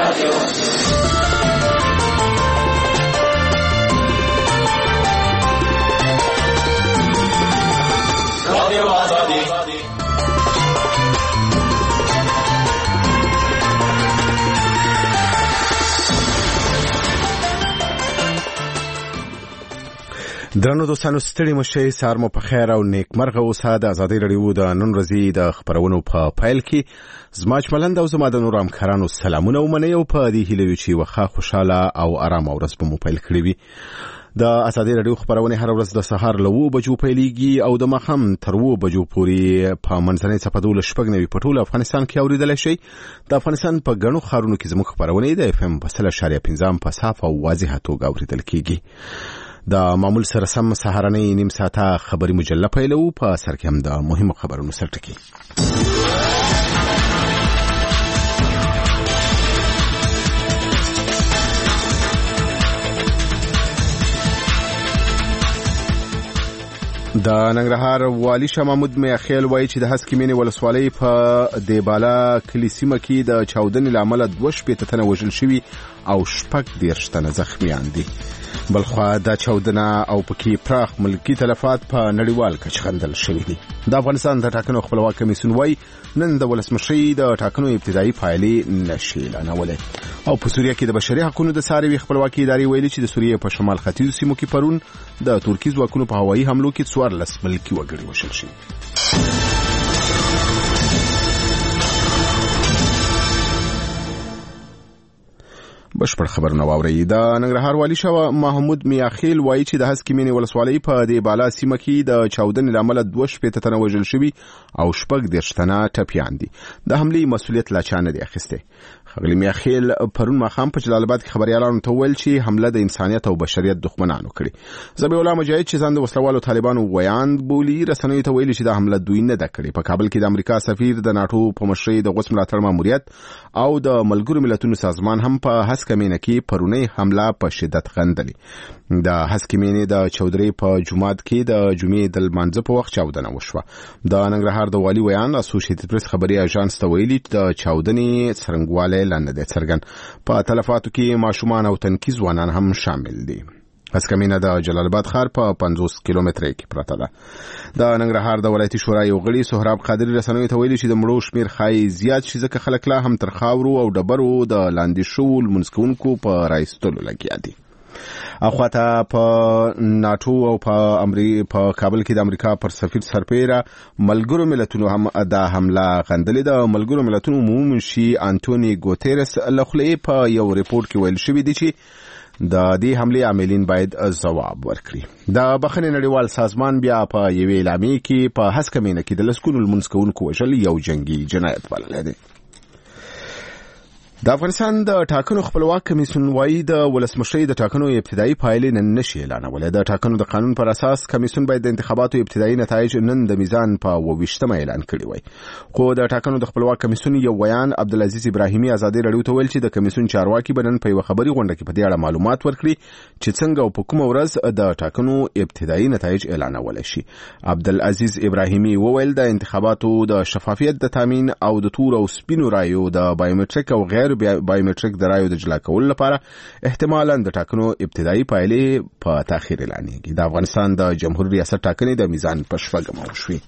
درنو دوستانو ستړي مشه سار مو په خیر او نیک مرغه اوسه. د ازادي رادیو د نن ورځې د خبرونو په پایل کې زماج ملند او زما د نور همکارانو سلامونه ومنئ او په دې هیله چې وخا خوشاله او آرام ورځ به مو پیل کړی وي. د ازادي رادیو خبرونه هر ورځ د سهار له 9 بجو پیلېږي او د ماښام تر 9 بجو پورې په منځنۍ صفحه د شپږ نوي په ټول افغانستان کې اوریدل شي. د افغانستان په غنو خارونو کې زموږ خبرونه د اف ام په 100.5 په صاف او واضح توګه اوریدل کیږي. د معمول سره سم سهارنۍ نیم ساعته خبري مجله پیلو. په سر کې هم د مهمو خبرونو سرټکی. د ننګرهار والی شاه محمود میاخیل وایي چې د هسکې مینې ولسوالۍ په دیبالا کلي سیمه کې د چاودنې له امله 2 تنه وژل شوي او 14 تنه زخمیان دي. بلخوا دا چاودنه او پکې پراخ ملکی تلفات په نړیوال کچه خندل شوي دي. د افغانستان د ټاکنو خپلواک کمیسیون وایي نن د ولسمشرۍ د ټاکنو ابتدایي پایلې نشي اعلانولی. او په سوریه کې د بشري حقوقو د څارنې خپلواکي ادارې ویلي چې د سوریې په شمال ختیځو سیمو کې پرون د ترکیې ځواکونو په هوایي حملو کې 14 ملکي وګړي وژل شوي. بشپړ خبرونه واوري. د ننګرهار والی شاه محمود میاخیل وایي چې د هسکې مینې ولسوالۍ په دیبالا سیمه کې د چاودنې له امله 2 تنه وژل شوي او 14 تنه ټپیان دي. د حملې مسؤلیت لا چا نه دی اخیستی. خغلی میاخیل پرون ماښام په جلال آباد کې خبريالانو ته ویل چې حمله د انسانیت او بشریت دښمنانو کړې. ذبیح الله مجاهد چې ځان د وسلوالو طالبانو ویاند بولی رسنیو ته ویلي چې د حمله دوی نه ده کړې. په کابل کې د امریکا سفیر د ناتو په مشرۍ د غوث ملاتړ ماموریت او د ملګرو ملتونو سازمان هم په هسکې مینې کې پرونی حمله په شدت غندلې. د هسکې مینې د چودري په جمعات کې د جمعې د لمانځه په وخت چاودنه وشوه. د ننګرهار د والی ویان اسوسییټډ پریس خبري اژانس ته ویلي چې د چاودنې څرنګواله لاندې د څرګن په تلفاتو کې ماشومان او تنکي ځوانان هم شامل دي. هسکې مینه د جلال آباد ښار په 50 کیلومتره کې پراته ده. د ننګرهار د ولایتي شورا یو غړي سهراب قادری رسنیو ته ویلي چې د مړو شمیر خای زیات شي ځکه خلک لا هم تر خاورو او ډبرو د لاندې شو منسکونکو په رایستلو لګیا دي. اخواته په ناتو او په کابل کې د امریکا پر سفیر سرپیره ملګرو ملتونو هم د حمله غندلې. د ملګرو ملتونو عمومي انټونی ګوتيرس لخلې په یو ریپورت کې ویل شوی دی چې د دې حمله عاملین باید ځواب ورکړي. د بخښنې نړیوال سازمان بیا په یوې اعلامیه کې په هسکې مینه کې د لسکونو منسکونکو وژل یو جنگي جنایت بللی دی. د افغانستان د ټاکنو خپلواک کمیسیون وایي د ولسمشرۍ د ټاکنو ابتدایي پایلې نن نشي اعلانولی. د ټاکنو د قانون پر اساس کمیسیون باید د انتخاباتو ابتدایي نتایج نن د میزان په 28 اعلان کړي وای. خو د ټاکنو د خپلواک کمیسیون یو ویان عبدالعزیز ابراهیمي ازادي رادیو ته ویل چې د کمیسیون چارواکي بنن په یو خبري غونډه کې په دې اړه معلومات ورکړي چې څنګه او په کومه ورځ د ټاکنو ابتدایي نتایج اعلانول شي. عبدالعزیز ابراهیمي وویل د انتخاباتو د شفافیت د تامین او د تور او سپینو رایو د بایومټریک او غیر بایومټریک د رایو د جلا کولو لپاره احتمالاً د ټاکنو ابتدایي پایلې په تاخير اعلانېږي. د افغانستان د جمهوریت ریاست ټاکنې د میزان په شپږم وشوې.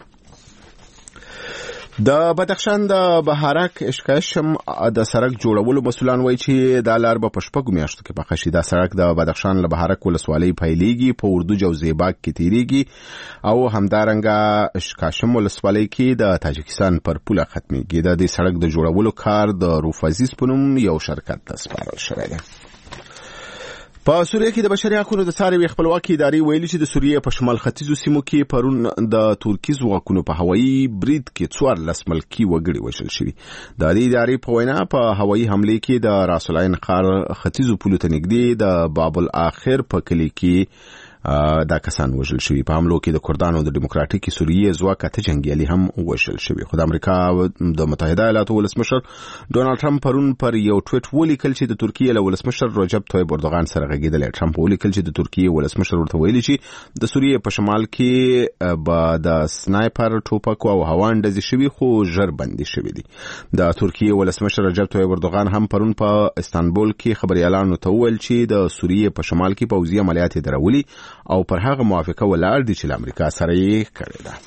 د بدخشان د بهارک اشکشم د سړک جوړولو مسولان وایي چې د لار په شپږو میاشتو کې پخه شي. د سړک د بدخشان له بهارک ولسوالۍ پیلېږي، په اردو جوزیباک کې تیریږي او همدارنګه اشکشم ولسوالۍ کې د تاجکستان پر پوله ختمېږي. د دې سړک د جوړولو کار د روفازیز په نوم یو شرکت ته سپارل شوی دی. په سوریه کې د بشري حقوقو د څارنې خپلواکي ادارې ویلي چې د سوریې په شمال ختیځو سیمو کې پرون د ترکیې ځواکونو په هوایي برید کې 14 ملکي وګړي وژل شوي. د دې ادارې په وینا په هوایي حمله کې د راسل عین ښار ختیځو پولو ته نږدې د باب الاخر په کلي کې دا کسان وژل شوي. په حملو کې د کردانو د دیموکراتیکي سوریې ځواک اته جنګیالي هم وژل شوي. خو د امریکا د متحده ایالاتو ولسمشر ډونالد ټرمپ پرون پر یو ټویټ ولیکل چې د ترکیې له ولسمشر رجب طیب اردوغان سره غږېدلی. ټرمپ ولیکل چې د ترکیې ولسمشر ورته ویلي چې د سوریې په شمال کې به د سنایپر ټوپک او هوان ډزې شوي خو ژر بندي شوي دي. د ترکیې ولسمشر رجب طیب اردوغان هم پرون په استانبول کې خبريالانو ته وویل چې د سوریې په شمال کې پوځي عملیات درولي او پر هغه موافقه ولاړ دي چې امریکا سره یې کړې ده.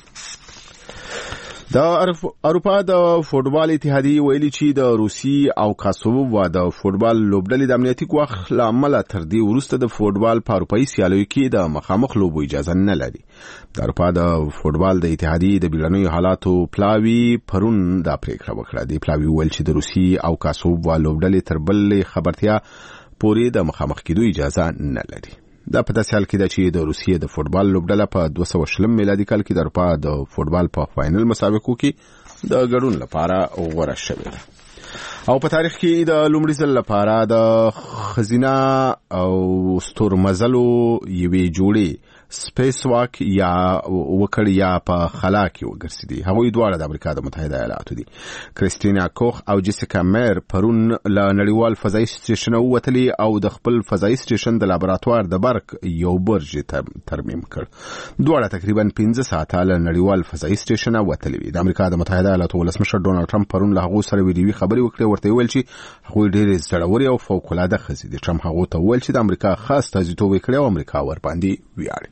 د اروپا د فوټبال اتحادیه ویلي چې د روسي او کاسوو و د فوټبال لوبډلې د امنیتي ګواښ له امله تر دې وروسته د فوټبال په اروپایي سیالیو کې د مخامخ لوبو اجازه نه لري. د اروپا د فوټبال د اتحادیې د بیړنیو حالاتو پلاوي پرون دا پریکړه وکړه. د پلاوي ویل چې د روسي او کاسوو و لوبډلې تر بلې خبرتیا پورې د مخامخ کېدو اجازه نه لري. دا په داسې حال کې ده چې د روسیې د فوټبال لوبډله په 220 میلادي کال کې د اروپا د فوټبال په فاینل مسابقو کې د ګډون لپاره غوړه شوې ده. او په تاریخ کې د لومړي ځل لپاره د خزینه او ستورمزلو یوې جوړې سپیس واک یا وکړ یا په خلا کې وګرځېدي. هغوی دواړه د امریکا د متحده ایالاتو دي. کریستینا کوخ او جیسیکا میر پرون له نړیوال فضایي سټیشن ووتلي او د خپل فضایي سټیشن د لابراتوار د برق یو برج ترمیم کړ. دواړه تقریبا 15 ساعته له نړیوال فضایي سټیشن ووتلي وي. د امریکا د متحده ایالاتو ولسمشر ډونالد ټرمپ پرون له هغوی سره ویډیوي خبرې وکړې. ورته ویل چې هغوی ډېرې زړورې او فوق‌العاده ښځې دي. ټرمپ هغوی ته ویل چې د امریکا خاص استازیتوب یې کړی او امریکا ورباندې ویاړي.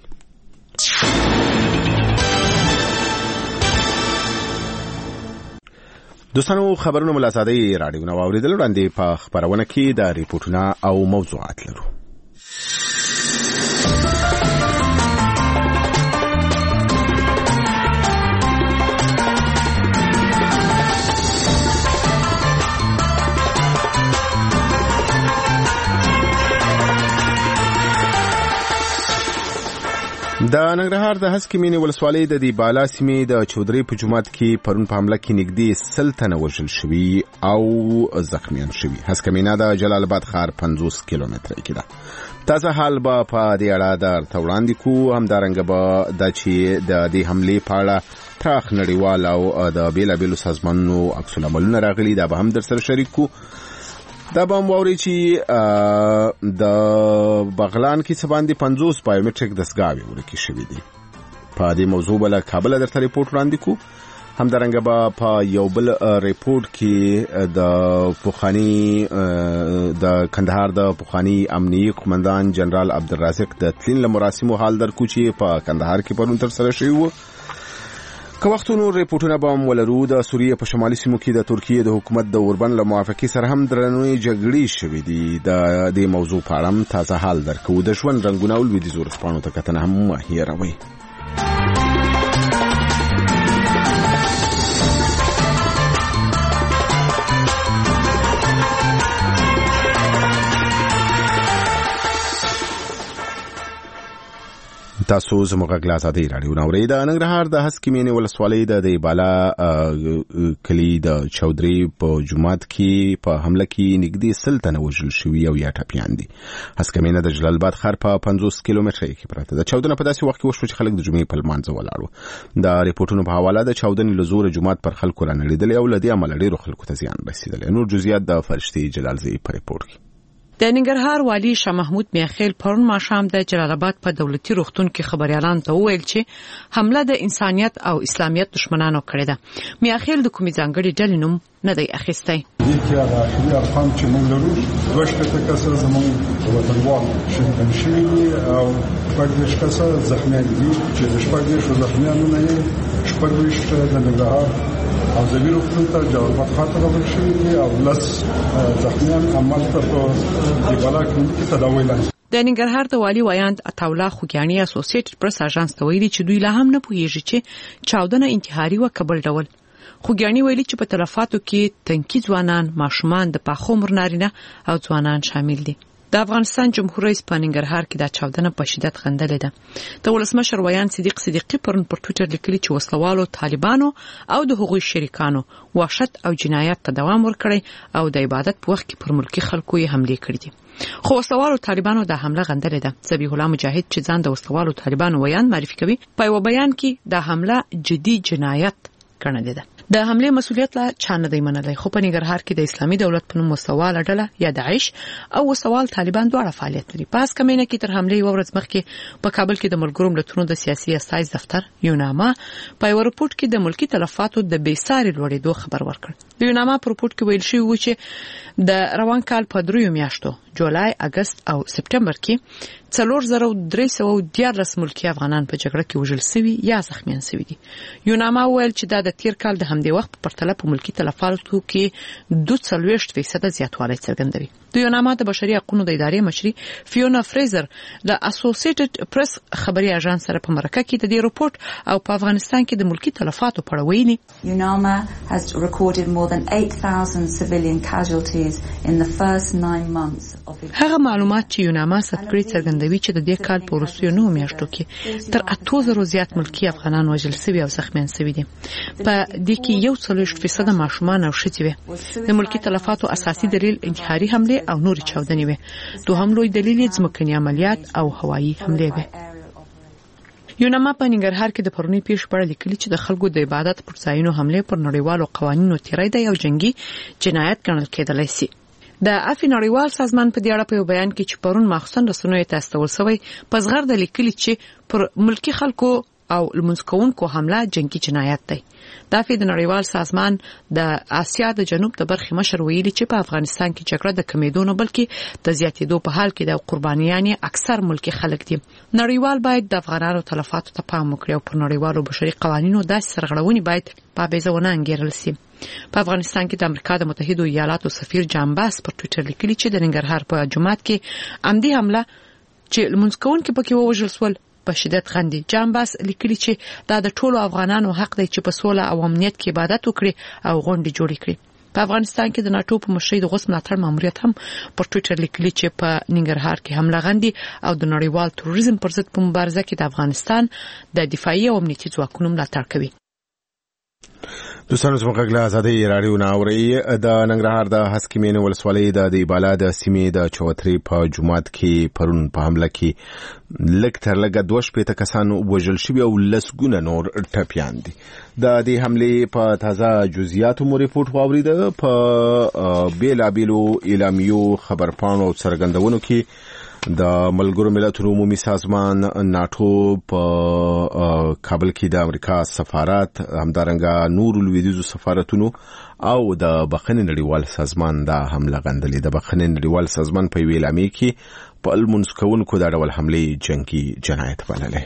دوستانو خبرونه ملازادي رادیو نو اوریدل وړاندې په خبرونه کې د ریپورتونو او موضوعات لرو. د ننګرهار د هسکې مینې ولسوالۍ د دیبالا سیمې د چودري په جومات کې پرون په حمله کې نږدې 100 تنه وژل شوي او زخمیان شوي. هسکې مینه د جلال آباد ښار 50 کیلومتره کې ده. تازه حال به په دې اړه درته وړاندې کوو. همدارنګه به دا چې د دې حملې په اړه پراخ نړیوال او د بیلابیلو سازمانونو عکس العملونه راغلي. دا به هم در سره شریک کوو. دا به هم واورئ چې د بغلان کې څه باندې 50 بایومټریک دستګاوې ورکې شوي دي. په دې موضوع به له کابله درته ریپورټ وړاندې کوو. همدارنګه به په یو بل ریپورټ کې د پخواني د کندهار د پخواني امنیتي قومندان جنرال عبدالرازق د تلین له مراسمو حال درکو چې په کندهار کې پرون تر سره شوي وو. که وختونو ریپورټونه به هم ولرو. د سوریې په شمالي سیمو کې د ترکیې د حکومت د اوربند له موافقې سره هم درنوي جګړې شوې دي. د دې موضوع په اړه هم تازه حال درکو. د ژوند رنګونه او لویدیځو ورځپاڼو ته کتنه هم مه هېروئ. تاسو زموږ غږ له ازادۍ راډیو نه اورئ. د ننګرهار د هسکې مینې ولسوالۍ د دیبالا کلي د چودري په جومات کې په حمله کې نږدې 100 تنه وژل شوي او یا ټپیان دي. هسکې مینه د جلال آباد ښار په 50 کیلومتره کې پرته ده. چاودنه په داسې وخت کې وشوه چې خلک د جمعې په لمانځه ولاړ وو. د ریپورټونو په حواله د چاودنې له زوره جومات پر خلکو رانړېدلی او له دې امله ډېرو خلکو ته زیان رسېدلی. نور جزئیات د فرشتې جلالزی په ریپورټ کې. د ننګرهار والي شاه محمود میاخیل پرون ماښام د جلال آباد په دولتي روغتون کې خبريالانو ته وویل چې حمله د انسانيت او اسلامیت دشمنانو کړې ده. میاخیل د کومې ځانګړي ډلې نوم نه دی اخیستی. دې کې هغه ارقام چې موږ لرو 2 کسه زموږ وطنوال شهیدان شوي او 4 کسه زخمیان دي چې د 4 زخمیانو نه 4 د ننګرهار او زمي روغتون ته جلال آباد ښار ته راوړل شوي دي او 10 زخمیان عملته په دیبالا کې تداوی لاندې. د ننګرهار د والي ویاند عطاوله خوګیانی اسوسییټډ پریس اژانس ته ویلي چې دوی لا هم نه پوهیږي چې چاودنه انتحاري و کبل ډول. خوګیانی ویلي چې په تلفاتو کې تنکي ځوانان، ماشومان، د پاخو عمر نارینه او ځوانان شامل دي. د افغانستان جمهور رئیس په ننګرهار کې د چاودنه په شدت غندلې ده. د ولسمشر ویان صدیق صدیقی پرون پر ټوئیټر لیکلي چې وسلوالو طالبانو او د هغوی شریکانو وحشت او جنایت ته دوام ورکړي او د عبادت په وخت کې پر ملکی خلکو یې حمله کړې دي. خو وسلوالو طالبانو د حمله غندلې ده. ذبیح الله مجاهد چې ځان د وسلوالو طالبانو ویان معرفي کوي په یو بیان کې د حمله جدي جنایت ګڼلې ده. د حمله مسؤلیت لا چا نه دی منلی، خو په ننګرهار کې د اسلامي دولت په نوم وسوال ډله یا داعش او وسوال طالبان دواړه فعالیت لري. په اسکمینه کې تر حمله یو ورځ مخکې په کابل کې د ملګرو ملتونو د سیاسي استازي دفتر یوناما په یو رپورت کې د ملکی تلفاتو د بیساري لوړېدو خبر ورکړ. د یوناما په رپورت کې ویل شوی و چې د روان کال په 3 میاشتو جولای، اگست او سپټمبر کې 4314 ملکی افغانان په جګړه کې وژل شوي یا زخمیان شوي دي. یوناما ویل چې دا د تیر کال د همدې وخت په پرتله په ملکی تلفاتو کې 42% زیاتوالی څرګندوي. د یوناما د بشري حقوقو د ادارې مشري فیونا فریزر د اسوسییټډ پریس خبري اژانس سره په مرکه کې د دې رپورت او په افغانستان کې د ملکی تلفاتو په اړه ویلي. Unama has recorded more than 8,000 civilian casualties in the first 9 months of its. هغه معلومات چې یوناما ثبت کړي څرګندوي چې د دې کال په وروستیو 9 میاشتو کې تر 8000 زیات ملکی افغانان وژل شوي او زخمیان شوي دي. په دې کې 40% ماشومان او ښځې وي. د ملکی تلفاتو اساسي دلیل انتحاري حمله او نور چاودنې وي. دوهم لوی دلیل یې ځمکني عملیات او هوایي حمله وي. یوناما په ننګرهار کې د پرونی پیښ په اړه لیکلي چې د خلکو د عبادت پر ځایونو حمله پر نړیوالو قوانینو تیری دی او جنگي جنایت ګڼل کېدلی شي. د عفو نړیوال سازمان په دې اړه په یو بیان کې چې پرون مخصوص رسنیو ته استول شوی په زغر د لیکلي چې پر ملکی خلکو او لمونځ کوونکو حمله جنگي جنایت دی. د عفو نړیوال سازمان د آسیا د جنوب د برخې مشر ویلي چې په افغانستان کې جګړه د کمیدو نه بلکې د زیاتېدو په حال کې د قربانیان اکثر ملکی خلک دي. نړیوال باید د افغانانو تلفاتو ته پام وکړي او پر نړیوالو بشري قوانینو داسې سرغړونې باید په بیزونه انګیرل شي. په افغانستان کې د امریکا د متحده ایالاتو سفیر جان باس پر ټوئیټر لیکلي چې د ننګرهار په جمعات کې عمدي حمله چې لمونځ کوونکي پکې ووژل شول په شدت غندي. جان باس لیکلي چې دا د ټولو افغانانو حق دی چې په سوله او امنیت کې عبادت وکړي او غونډې جوړې کړي. په افغانستان کې د ناتو په مشرۍ د غوث ملاتړ ماموریت هم پر ټوئیټر لیکلي چې په ننګرهار کې حمله غندي او د نړیوال تروریزم پر ضد په مبارزه کې د افغانستان د دفاعي او امنیتي ځواکونو ملاتړ کوي. دوستانو زموږ غږ له ازادۍ راډیو نه اورئ. د ننګرهار د هسکمین ولسوالۍ د دیبالا د سیمې د چوتري په جومات کې پرون په حمله کې لږ تر لږه 2 کسان وژل شوي او لسګونه نور ټپیان دي. د دې حملې په تازه جزئیاتو مو ریپورت واوریده. په بیلابیلو اعلامیو خبرپاڼو او څرګندونو کې د ملګرو ملتونو عمومي سازمان ناتو په کابل کې د امریکا سفارت، همدارنګه نور لویدیزو سفارتونو او د بخښنې نړیوال سازمان د حمله غندلې. د بخښنې نړیوال سازمان په اعلامیه کې په لمونځ کوونکو د ډول حملې جنگي جنایت بللې.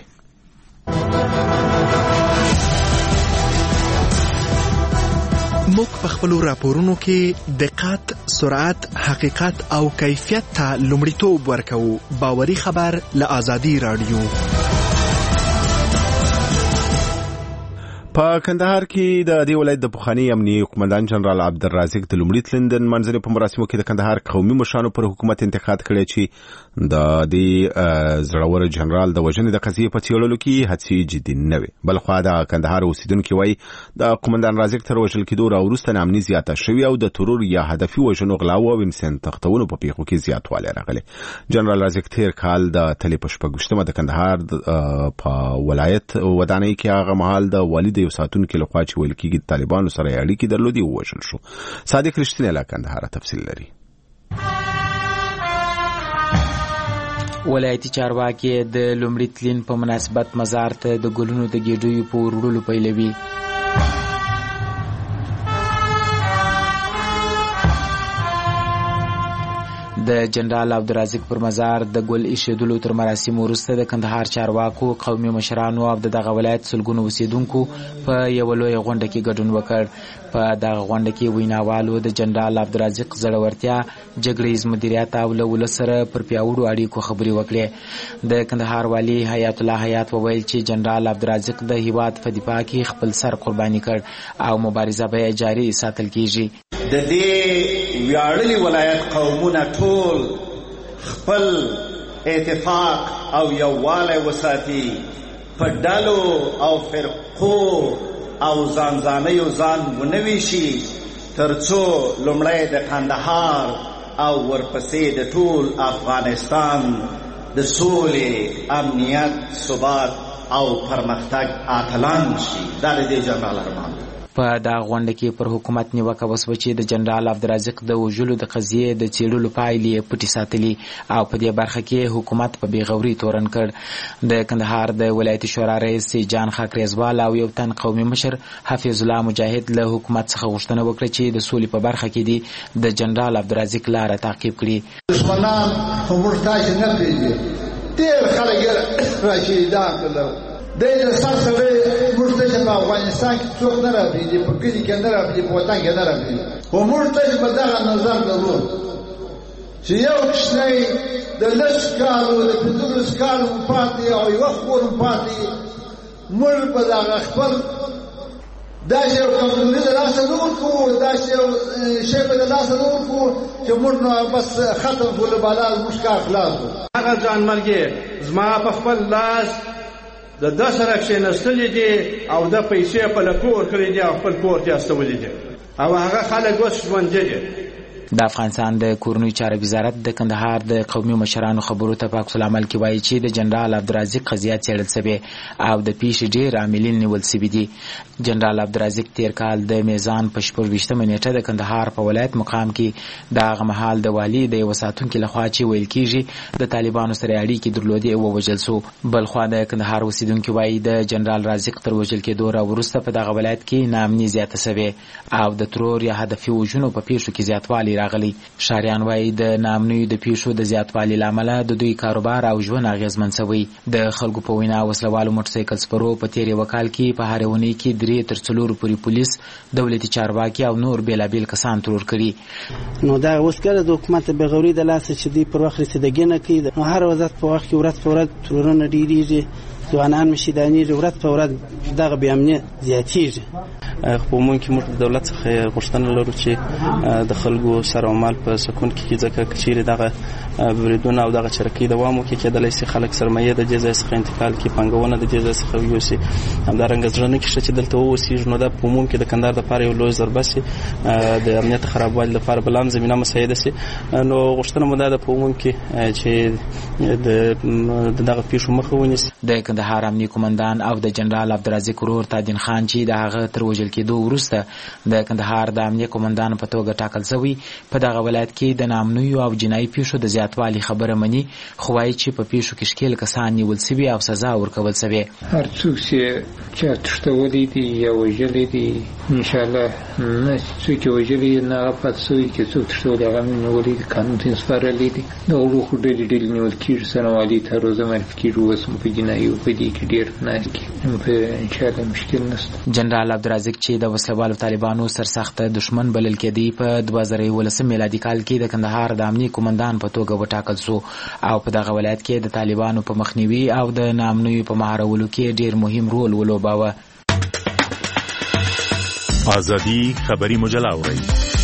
موږ په خپل راپورونو کې دقت، سرعت، حقیقت او کیفیت ته لومړیتوب ورکوو. باوري خبر له آزادۍ رادیو. په کندهار کې د دې ولایت د پخوانی امنیه قومندان جنرال عبدالرازق د لومړي تلندن منځني په مراسمو کې د کندهار قومي مشرانو پر حکومت انتقاد کړی چې د دې زړور جنرال د وژنې د قضیې په څېړلو کې هڅې جدي نه وي. بلخوا د کندهار اوسیدونکو وایي د قومندان رازق تر وژل کېدو راوروسته نامني زیاته شوې او د ترور یا هدفي وژنو، غلاو او انسان تختونو په پیښو کې زیاتوالی راغلی. جنرال رازق تیر کال د تلې په 14 د کندهار په ولایت ودانۍ کې هغه مهال د والد یو ساتونکو لخوا چې ویل کېږي طالبانو سره اړیکې درلودي ووژل شو. صادق رښتینی له کندهار تفصیل لري. ولایتي چارواکي د لومړي تلین په مناسبت مزار ته د ګلونو د ګېډیو په وړلو پیلوي. د جنرال عبدالرازق پر مزار د ګل ایښودلو تر مراسمو وروسته د کندهار چارواکو، قومي مشرانو او دغه ولایت سلګونو اوسیدونکو په یو لوی غونډه کې ګډون وکړ. په دغه غونډه کې ویناوالو د جنرال عبدالرازق زړورتیا، جګړیز مدیریت او له ولس سره پر پیاوړو اړیکو خبرې وکړې. د کندهار والي حیات الله حیات وویل چې جنرال عبدالرازق د هیواد په دفاع کې خپل سر قرباني کړ او مبارزه به جاري ساتل کیږي. د دې ویاړلي ولایت قومونه ټول خپل اتفاق او یووالی وساتي، په ډلو او فرقو او ځانځانیو ځان ونه ویشي، تر څو لومړی د کندهار او ورپسې د ټول افغانستان د سولې، امنیت، ثبات او پرمختګ اتلان شي. دا د دې جنرال ارمان. په دا غونډه کې پر حکومت نیوکه وسوه چې د جنرال عبدالرزاق د وژلو د قضیې د څېړلو پایلې پټې ساتلي او په دې برخه کې حکومت په بېغوري تورن کړ. د کندهار د ولایتي شورا رئیس جان خاکریزوال او یو تن قومي مشر حفیظ الله مجاهد له حکومت څخه غوښتنه وکړه چې د سولې په برخه کې دي د جنرال عبدالرزاق لاره تعقیب کړي. دشمنان خو موږ تاسې نه پرېږدي، ډېر خلک یې راشهیدان کړل. دی د سر سړی موږ ته چې په افغانستان کې څوک نه رابرېږي، په کلي کې نه رابرېږي، په وطن کې نه رابرېږي. خو موږ ته چې په دغه نظر لرو چې یو کوچنی د 10 کالو د 15 کالو پاتې او یوه خور پاتې، موږ په دغه خپل داسې یو کمزوري د لاسه نه ورکوو، داسې یو شی به د لاسه نه ورکوو چې موږ نو بس ختم شو، له بالا زموږ کار خلاص و. هغه ځانمرګي زما په خپل لاس د ده سره کښېنستلي دي او د پیسې په لکو ورکړي دي او خپل کور کې استولي دي او هغه خلک اوس ژوندي دي. د افغانستان د کورنیو چارو وزارت د کندهار د قومي مشرانو خبرو ته په عکس العمل کې وایي چې د جنرال عبدالرزاق قضیه څېړل سوې او د پیښې ډېر عاملین نیول سوي دي. جنرال عبدالرزاق تېر کال د میزان په 26مه نیټه د کندهار په ولایت مقام کې د هغه مهال د والي د یوه ساتونکي لخوا چې ویل کېږي د طالبانو سره اړیکې درلودې ووژل سو. بلخوا د کندهار اوسېدونکي وایي د جنرال رازق تر وژل کېدو راوروسته په دغه ولایت کې ناامني زیاته سوې او د ترور یا هدفي وژنو په پیښو کې زیاتوالی راغلی. ښاریان وایي د ناامنیو د پیښو د زیاتوالي له امله د دوی کاروبار او ژوند اغېزمن سوی. د خلکو په وینا وسلوالو موټرسایکل سپرو په تېر یوه کال کې په هرې اونۍ کې 3 تر 4 پورې پولیس، دولتي چارواکي او نور بېلابېل کسان ترور کړي. نو دا اوس کله د حکومت بېغوري د لاسه چې دوی پر وخت رسېدګي نه کوي، نو هر وضعیت په وخت کې ورځ په ورځ ترورونه ډېرېږي، ځوانان مشیدانېږي، ورځ په ورځ دغه بې امني زیاتېږي. په عموم کې موږ د دولت څخه غوښتنه لرو چې د خلکو سر او مال په سکون کې ځکه چیرې دغه بریدونه او دغه چرکۍ دوام وکړي، کېدلی شي خلک سرمایه د دې ځای څخه انتقال کړي، پانګونه د دې ځای څخه یوسي، همدارنګه زړه نه کېږي چې دلته واوسېږي. نو دا په عموم کې د کندهار دپاره یو لوی ضربه سي، د امنیت خرابوالي لپاره بله هم زمینه مساعده سي. نو غوښتنه مو دا ده په عموم کې چې د دغه پیښو مخه ونیسي. د کندهار امنیه قومندان او د جنرال عبدالرزاق ورور تادین خان چې د هغه تر وژل کېدو وروسته د کندهار د امنیه قومندان په توګه ټاکل شوی، په دغه ولایت کې د ناامنیو او جنایي پیښو د زیاتوالي خبره مني، خو وایي چې په پیښو کې ښکېل کسان نیول سوي او سزا ورکول سوې. هر څوک چې چا تښتولی دي یا وژلی دي، انشاءالله نه څوک یې وژلی نه هغه پاتې سوي، چې څوک تښتولی هغه مې نیولی دي، قانون ته یې سپارلی دي. دغه ورو خو ډلې نیول کېږي، سرنوالي ته روزه معرفي کېږي، اوس هم په جنایي په دې کې ډېر ناست دي، انشاءالله مشکل نشته. جنرال عبدالرزاق چې د وسلوالو طالبانو سرسخته دشمن بلل کېدی، په 2011 میلادي کال کې د کندهار د امنیه قومندان په توګه وټاکل شو او په دغه ولایت کې د طالبانو په مخنیوي او د ناامنیو په مهارولو کې ډېر مهم رول ولوباوه. ازادي خبري مجله اورئ.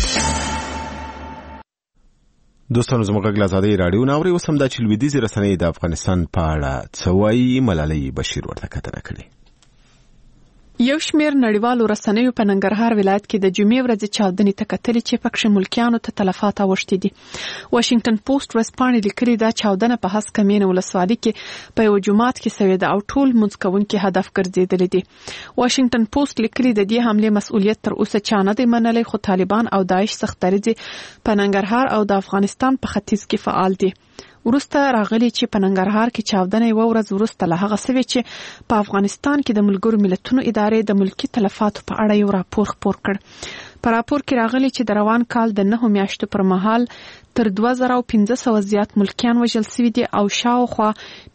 دوستانو زموږ غږ له ازادۍ راډیو نه اورئ. اوس هم دا چې لویدیځې رسنۍ د افغانستان په اړه څه وایي، ملالۍ بشیر ورته کتنه کړې. یو شمېر نړیوالو رسنیو په ننګرهار ولایت کې د جمعې ورځې چاودنې ته کتلې چې پکښې ملکیانو ته تلفات اوښتي دي. واشنګټن پوسټ ورځپاڼې لیکلي دا چاودنه په هسکه مینه ولسوالۍ کې په یو جومات کې سوې ده او ټول لمونځ کوونکي هدف ګرځېدلي دي. واشنګټن پوسټ لیکلي د دې حملې مسؤلیت تر اوسه چا نه دی منلی، خو طالبان او داعش سخت دریځ په ننګرهار او د افغانستان په ختیځ کې فعال دي. وروسته راغلی چې په ننګرهار کې چاودنه یوه ورځ وروسته له هغه سوې چې په افغانستان کې د ملګرو ملتونو ادارې د ملکي تلفاتو په اړه یو راپور خپور کړ. په راپور کې راغلی چې د روان کال د 9 میاشتو پر مهال تر 2500 زیات ملکیان وژل سوي دي او شاوخوا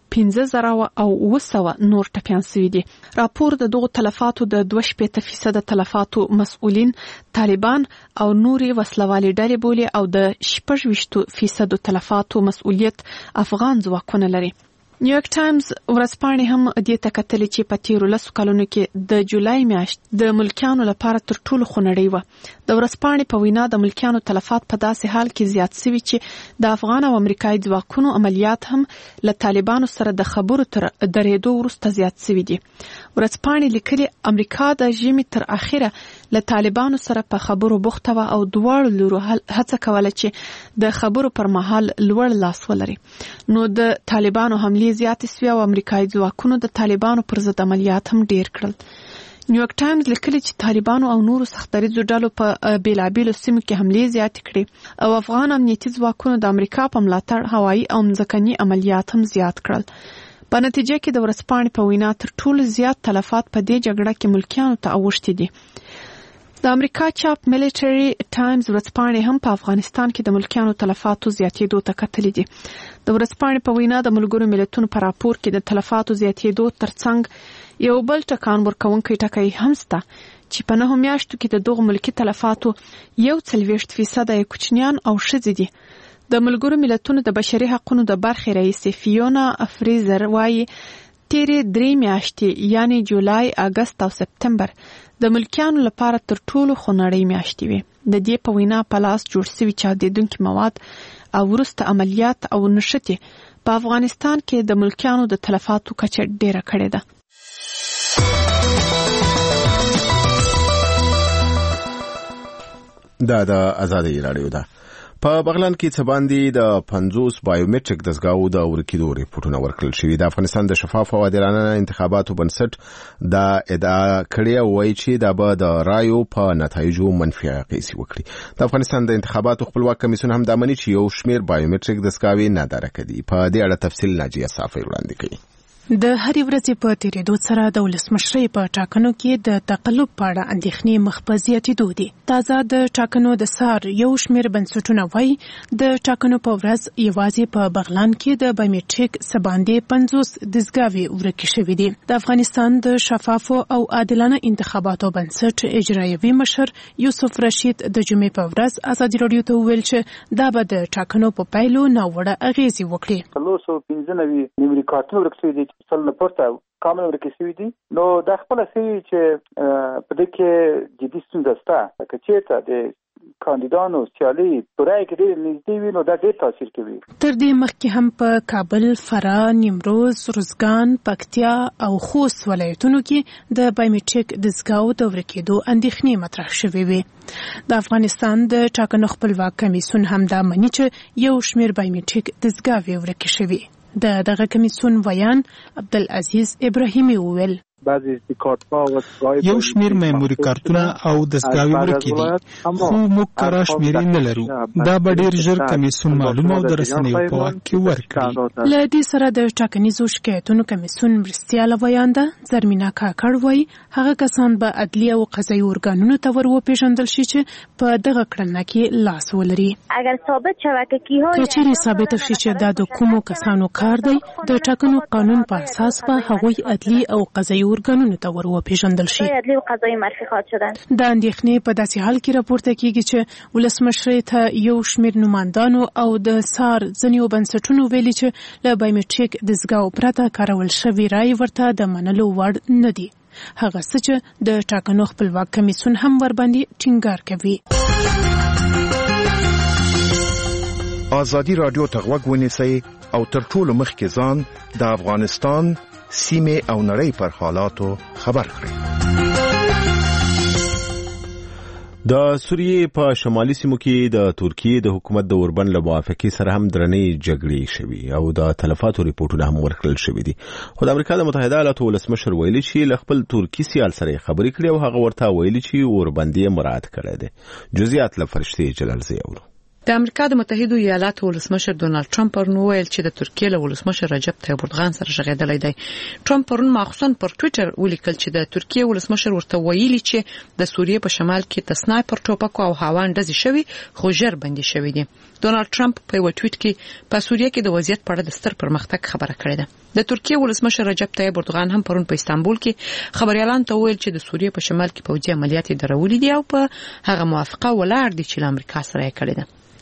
1500 نور ټپیان سوي دي. راپور د دغو تلفاتو د 2% تلفاتو مسؤلین طالبان او نوري وسلوالي ډلې بولي او د 6% تلفاتو مسؤلیت افغان ځواکونه لري. نیویارک ټایمز ورځپاڼې هم دې ته کتلې چې په تیرو 10 کلونو کې د جولای میاشت د ملکیانو لپاره تر ټولو خونړۍ وه. د ورځپاڼې په وینا د ملکیانو تلفات په داسې حال کې زیات شوي چې د افغان او امریکایي ځواکونو عملیات هم له طالبانو سره د خبرو تر درېدو وروسته زیات شوي دي. ورځپاڼې لیکلي امریکا د ژمي تر اخره له طالبانو سره په خبرو بوخته وه او دواړو لورو هڅه کوله چې د خبرو پر مهال لوړ لاس ولري. نو د طالبانو حملې زیاتې سوې او امریکایي ځواکونو د طالبانو پر ضد عملیات هم ډیر کړل. نیویارک ټایمز لیکلي چې طالبانو او نورو سختدریځو ډلو په بیلابیلو سیمو کې حملې زیاتې کړې او افغان امنیتي ځواکونو د امریکا په ملاتړ هوایي او مځکني عملیات هم زیات کړل. په نتیجه کې د ورځپاڼې په وینا تر ټولو زیات تلفات په دې جګړه کې ملکیانو ته اوښتي دي. د امریکا چاپ ملټری ټایمز ورځپاڼې هم په افغانستان کې د ملکیانو تلفاتو زیاتېدو ته کتلې دي. د ورځپاڼې په وینا د ملګرو ملتونو په راپور کې د تلفاتو زیاتېدو ترڅنګ یو بل ټکان ورکوونکی ټکی هم شته چې په 9 میاشتو کې د دغو ملکي تلفاتو 40% یې کوچنیان او ښځې دي. د ملګرو ملتونو د بشري حقوقو د برخې رئیس فیونا فریزر وایي تیرې 3 میاشتې یعنی جولای، اگست او سپتمبر د ملکیانو لپاره تر ټولو خونړۍ میاشتې وي. د دې په وینا په لاس جوړ شوي چاودېدونکي مواد او وروسته عملیات او نښتې په افغانستان کې د ملکیانو د تلفاتو کچه ډیره کړې ده. دا د آزادۍ راډیو ده. په بغلان کې څه باندې د 50 بایومټریک دستګاو د ورکیدو ریپورتونه ورکړل شوي. د افغانستان د شفاف او عادلانه انتخاباتو بنسټ دا ادعا کړې وایي چې دا به د رایو په نتایجو منفي اغېز وکړي. د افغانستان د انتخاباتو خپلواک کمیسیون هم دا مني چې یو شمېر بایومټریک دستګاوې ناداره کړي. په دې اړه تفصیل ناجیه صافی وړاندې کوي. د هرې ورځې په تیریدو سره د ولسمشرۍ په ټاکنو کې د تقلب په اړه اندېښنې مخ په زیاتېدو دي. تازه د ټاکنو د سار یو شمېر بنسټونه وایي د ټاکنو په ورځ یوازې په بغلان کې د بایومټریک څه باندې 50 دستګاوې ورکې شوې دي. د افغانستان د شفافو او عادلانه انتخاباتو بنسټ اجرایوي مشر یوسف رشید د جمعې په ورځ ازادي راډیو ته وویل چې دا به د ټاکنو په پایلو ناوړه اغېزې وکړي. 315 نیمري کارتونه ورکړي دي سل نه پورته کامل ورکې شوي دي. نو دا خپله شوي چې په دې کې جدي ستونزه شته. که چېرته د کاندیدانو سیالي په رایې کې ډېر نږدې وي نو دا ډېر تاثیر کوي. تر دې مخکې هم په کابل، فراه، نیمروز، روزګان، پکتیا او خوست ولایتونو کې د بایومټریک دستګاو د ورکېدو اندېښنې مطرح شوې وې. د افغانستان د ټاکنو خپلواک کمیسیون هم دا مني چې یو شمېر بایومټریک دستګاوې ورکې شوې. د دغه کمیسیون ویان عبدالعزیز ابراهیمي وویل یو شمیر میموري کارتونه او دستګاوې ورکې دي خو موږ کره شمیرې نه لرو. دا به ډېر ژر کمیسیون معلومه او د رسنیو په واک کې ورکړي. له دې سره د ټاکنیزو شکایتونو کمیسیون مرستیاله ویانده زرمینه کاکړ وایي هغه کسان به عدلي او قضایي ارګانونو ته ور وپېژندل شي چې په دغه کړنه کې لاس ولري. که چیرې ثابته شي چې دا د کومو کسانو کار دی د ټاکنو قانون په اساس به هغوی عدلي او قضایي ارګانونو ته ور وپېژندل شي. د اندېښنې په داسې حال کې راپورته کیږي چې ولسمشرۍ ته یو شمېر نمایندانو او د سار ځینو بنسټونو ویلي چې له بایومټریک دستګاو پرته کارول شوې رایې ورته د منلو وړ نه دي. هغه څه چې د ټاکنو خپلواک کمیسیون هم ورباندې ټینګار کوي. آزادي راډیو ته غوږ ونیسئ او تر ټولو مخکې ځان د افغانستان سیمې او نړۍ پر حالاتو خبر کړئ. د سوریې په شمالي سیمو کې د ترکیې د حکومت د اوربند له موافقې سره هم درنې جګړې شوي او د تلفاتو ریپورتونه هم ورکړل شوي دي. خو د امریکا د متحده ایالاتو ولسمشر ویلي چې له خپل ترکي سیال سره خبرې کړې او هغه ورته ویلي چې اوربند یې مراعات کړی دی. جزئیات له فرشتې جلالزی اورو. د امریکا د متحده ایالاتو ولسمشر ډونالد ټرمپ پرون ویل چې د ترکیې له ولسمشر رجب طیب اردوغان سره ژغېدلی دی. ټرمپ پرون مخصوصا پر ټوئیټر ولیکل چې د ترکیې ولسمشر ورته ویلي چې د سوریې په شمال کې د سنایپر ټوپکو او هاوان ډزې شوي خو ژر بندي شوي دي. ډونالد ټرمپ په یو ټویټ کې په سوریې کې د وضعیت په اړه د ستر پرمختګ خبره کړې ده. د ترکیې ولسمشر رجب طیب اردوغان هم پرون په استانبول کې خبريالانو ته ویل چې د سوریې په شمال کې پوځي عملیات درولې دي او په هغه موافقه ولاړ دي چې له امریکا سره یې کړې ده.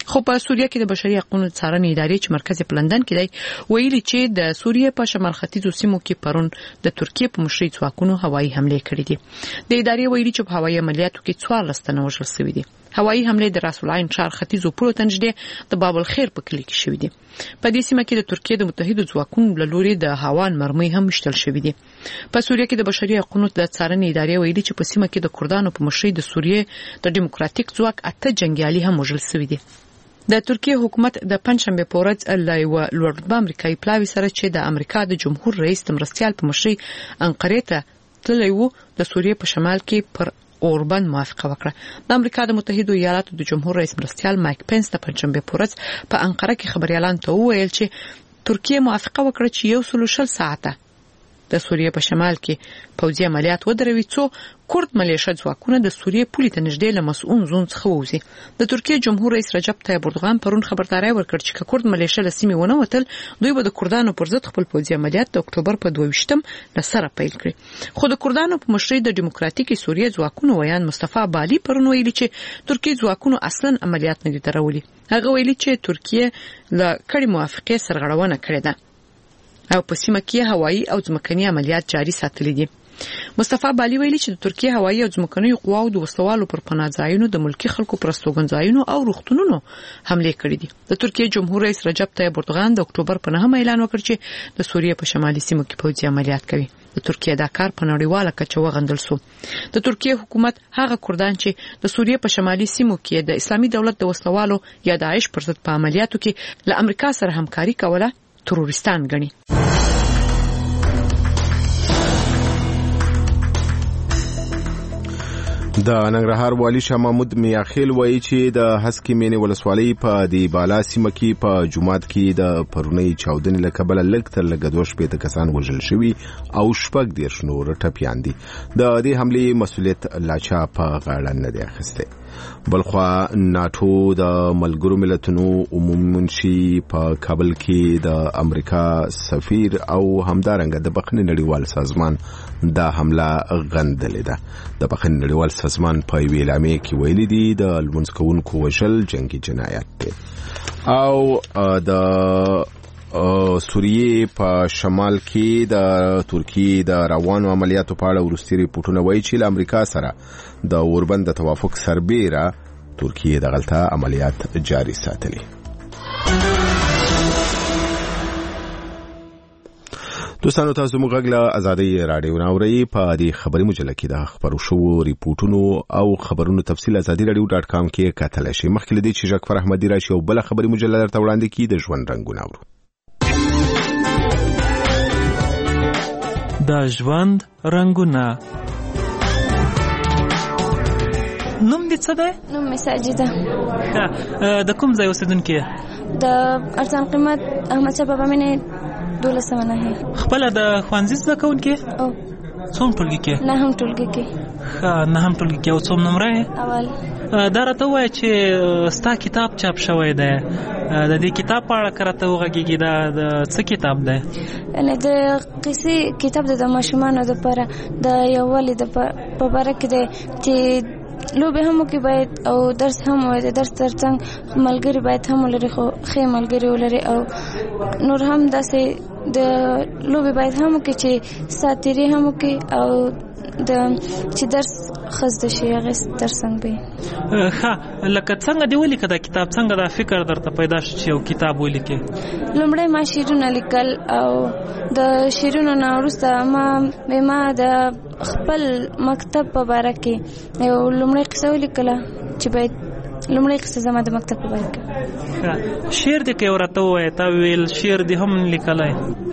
خو په سوریه کې د بشري حقوقو څارنې ادارې چې مرکز په لندن کې دی ویلي چې د سوریه په شمال ختیځو سیمو کې پرون د ترکیه په مشرۍ ځواکونو هوایي حمله کړې دي. د ادارې ویلي چې په هوایي عملیاتو کې 14 تنه وژل شوي دي. هوایي حمله د راس العین ښار ختیځو پلو ته نږدې د باب الخیر په کلی کې شوې دي. په دې سیمه کې د ترکیه د متحده ځواکونو له لوري د هوان مرمۍ هم مشتل شوې دي. په سوریه کې د بشري حقوقو د څارنې ادارې ویلي چې په سیمه کې د کردانو په مشرۍ د سوریه د ډیموکراتیک ځواک 8 جنگیالي هم وژل شوي دي. د ترکیه حکومت د پنځشنبه په ورځ له یو لوړ امریکایي پلاوي سره چې د امریکا د جمهور رئیس مرستيال په مشرۍ انقره ته تللی و د سوریه په شمال کې پر اوربند موافقه وکړه. د امریکا د متحده ایالاتو د جمهور رئیس مرستيال مایک پنس د پنځشنبه په ورځ په انقره کې خبريالان ته وویل چې ترکیه موافقه وکړه چې 130 ساعته د سوریه په شمال کې پوځي عملیات ودروي څو کورد ملیشه ځواکونه د سوریه پولې ته نږدې له مسؤون زون څخه ووزي. د ترکیه جمهور رئیس رجب طیب اردوغان پرون خبرداري ورکړ چې کورد ملیشه له سیمې ونه وتل دوی به د کردانو پر ضد خپل پوځي عملیات د اکتوبر په 22م له سره پیل کړي. خو د کردانو په مشرۍ د ډیموکراتیکي سوریه ځواکونو ویان مصطفی بالی پرون ویلي چې ترکیه ځواکونو اصلا عملیات نه دي درولي. هغه ویلي چې ترکیه له کړي موافقه سرغړونه کړې ده او په سیمه کې هوایي او ځمکني عملیات جاري ساتلي دي. مصطفی بالی ویلي چې د ترکیه هوایي او ځمکني قواو د وسوالو پر پناهځایونو د ملکی خلکو پر استوګنځایونو او روغتونونو حمله کړې دي. د ترکیه جمهور رئیس رجب طیب اردوغان د اکتوبر په 9 اعلان وکړ چې د سوریه په شمالي سیمو کې پوځي عملیات کوي. د ترکیه دا کار په نړیواله کچه وغندل شو. د ترکیه حکومت هغه کردان چې د سوریه په شمالي سیمو کې د اسلامي دولت د وسوالو یا داعش پر ضد په عملیاتو کې له امریکا سره همکاري کوله تروریستان ګڼي. د ننګرهار والی شاه محمود میاخیل وایي چې د هسکی مینې ولسوالۍ په دی بالا سیمه کې په جمعات کې د پرونی چاودنې له کبله لږ تر لږه 2 کسان وژل شوي او 14 نور ټپیان دي. د دې حملې مسؤلیت لا چا په غاړه نه دی اخیستی. بلخوا ناتو د ملګرو ملتونو عمومي منشي په کابل کې د امریکا سفیر او همدارنګه د بخښنې نړیوال سازمان دا حمله غندلې ده. د بخښنې نړیوال سازمان په ویلامې کې ویلي دي د لمونځ کوونکو وژل جنگي جنایت دی. او د سوریه په شمال کې د ترکیه د روانو عملیاتو په اړه ورستي ریپورتونه وایي چې له امریکا سره د اوربند د توافق سربېره ترکیه د غلطه عملیات جاري ساتلي. دوستانو تاسو موږ غږ ازادي رادیو ناوړی په دې خبري مجله کې د خبرو شو ریپورتونو او خبرونو تفصیل azadi.radio.com کې کتل شي. مخکې لدی چې جعفر احمدی راشي او بل خبري مجله درته وړاندې کی د ژوند رنگونه اورو. د ژوند رنگونه. نوم دې څه ده؟ نوم مې ساجده. د کوم ځای اوسیدونکې؟ د ارزان قیمت احمد شاه بابا مینه 12 نه. خپل د خوانزي زده کوونکې؟ او څوم ټولګي کې؟ نه هم ټولګي کې. نه هم ټولګي کې. او څوم نمبر یې؟ اول. دا راته وایي چې ستا کتاب چاپ شوی دی. د دې کتاب په اړه کرته وغږیږي. دا د څه کتاب دی؟ یعنی د قصې کتاب د ماشومانو لپاره د یووالي د په اړه کې دی چې لوبه هم کې باید او درس هم وي. د درس ترڅنګ ملګری باید هم ولري، خو ښه ملګری ولري او نور هم داسې د لوبه باید هم کې چې ساتيري هم کې او د چې درس خزده شي هغه ترڅنګ به. ها لکه څنګه دی ولیکه دا کتاب څنګه دا فکر درته پیدا شو چې یو کتاب ولیکې؟ لومړی ما شعرونه لیکل او د شعرونو نه وروسته ما د خپل مکتب په اړه کې یو لومړی قصه ولیکله چې باید لومړی قصه زما د مکتب په اړه کې. شعر دې کې ورته وای تا ویل شعر دې هم لیکلای؟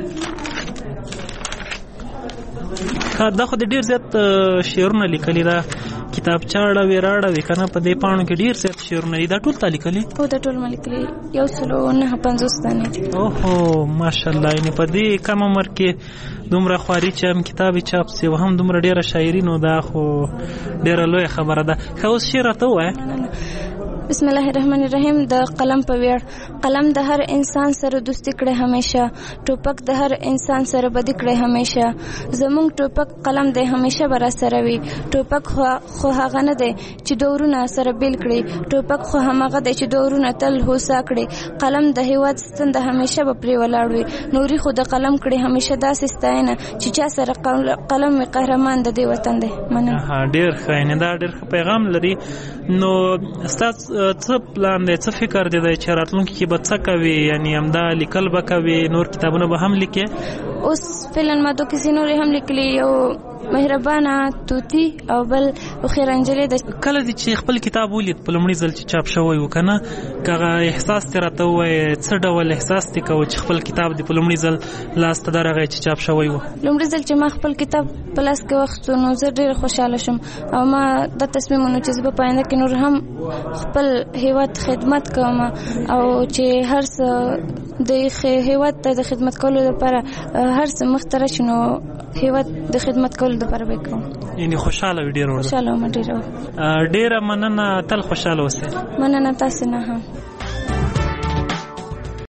دا خو ډیر زیات شعرونه لیکلي. دا کتاب چاړه ویراړه وکنه په دې پاڼو کې ډیر زیات شعرونه دي. دا ټول تا لیکلي؟ او دا ټول ما لیکلي. 150 دانې دي. اوهو ماشاءالله. یعنی په دې کم عمر کې دومره خواري چې هم کتابي چاپ سي او هم دومره ډیره شاعري، نو دا خو ډیره لوی خبره ده. خو اوس شعر ته وای. بسم الله الرحمن الرحیم. د قلم په ویړ قلم د هر انسان سره دوستي کړي همیشه، ټوپک د هر انسان سره بدي کړي همیشه. زمونږ ټوپک قلم دی همیشه بر سره وي. ټوپک خو هغه نه دی چې دورونه سره بیل کړي، ټوپک خو همغه دی چې دورونه تل هوسا کړي. قلم د هیواد ستن د همیشه به پرې ولاړ وي. نوري خو د قلم کړي همیشه داسې ستاینه چې چا سره قلم وي قهرمان د دې وطن دی. مننه. ډیر ښه، نه دا ډیر پیغام لري. نو استاد څه پلان دی، څه فکر دی چې راتلونکي کې به څه کوي؟ یعنی همدا لیکل به کوي، نور کتابونه به هم لیکي؟ اوس فعلا ما تو کسی نور هم لیکلی، یو مهربانه توتی او بل خیر انجلې د کله چې خپل کتاب ولید په لومړي ځل چې چاپ شوی و کنه، کغه احساس تر راته وای څه ډول احساس تی کو چې خپل کتاب د په لومړي ځل لاس ته درغه چې چاپ شوی و؟ لومړي ځل چې ما خپل کتاب په لاس کې وخت نو زه ډېر خوشاله شوم او ما د تصمیمونو چې زه په پاینده کې نور هم خپل هیواد خدمت کوم او چې هر څه د هیواد ته د خدمت کولو لپاره هر څه مختره شنو هیواد د خدمت کولو لپاره وکړم. یعنی خوشاله وي، ډېر خوشاله وم، ډېر مننه، تل خوشاله اوسئ. مننه تاسو نه هم.